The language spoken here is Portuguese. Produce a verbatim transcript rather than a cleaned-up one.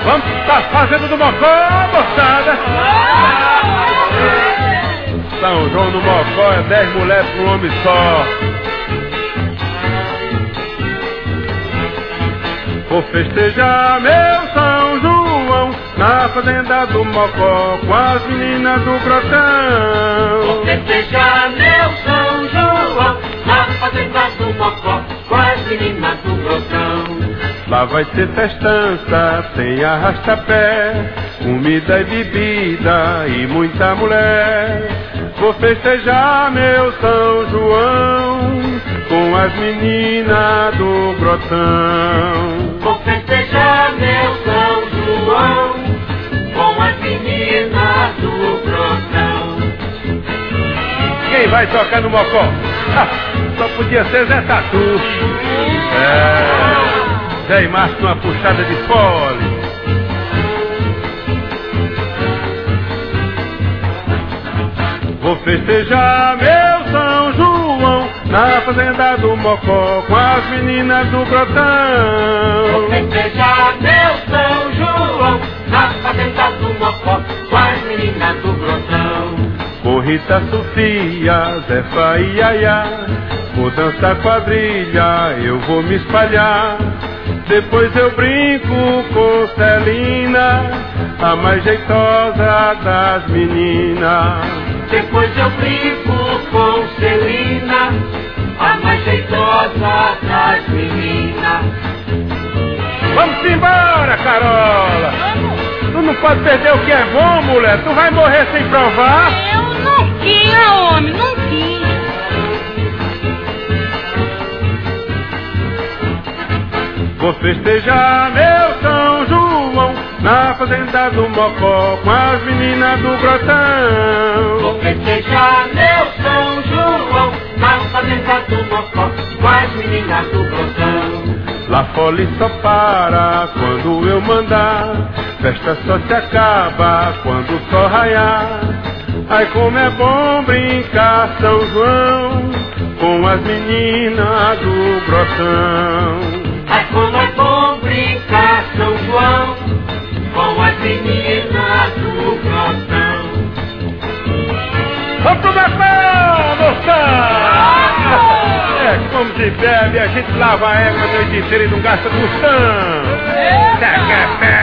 Vamos pra fazenda do Mocó, moçada! São João do Mocó é dez mulheres pra um homem só. Vou festejar meu São João na fazenda do Mocó com as meninas do Grotão. Vou festejar meu São João na fazenda do Mocó com as meninas do Grotão. Lá vai ter festança, tem arrasta-pé, comida e bebida e muita mulher. Vou festejar meu São João com as meninas do Grotão. Vou festejar meu São João com as meninas do Grotão. Quem vai tocar no Mocó? Ah, só podia ser Zé Tatu. É... Zé e Márcio numa puxada de fole. Vou festejar meu São João na fazenda do Mocó com as meninas do Grotão. Vou festejar meu São João na fazenda do Mocó com as meninas do Grotão. Com Rita, Sofia, Zefa e Yaya, vou dançar quadrilha, eu vou me espalhar. Depois eu brinco com Celina, a mais jeitosa das meninas. Depois eu brinco com Celina, a mais jeitosa das meninas. Vamos embora, Carola! Vamos. Tu não pode perder o que é bom, mulher. Tu vai morrer sem provar. Eu não quis, homem, não quis. Vou festejar meu São João na fazenda do Mocó com as meninas do Grotão. Vou festejar meu São João na fazenda do Mocó com as meninas do Grotão. Lá fole só para quando eu mandar, festa só se acaba quando o sol raiar. Ai, como é bom brincar São João com as meninas do Grotão. Ai, como é bom brincar São João com as meninas do Grotão. Vamos pro Mocó, moçada! É, como se bebe, a gente lava a égua a noite inteira e não gasta tostão. É,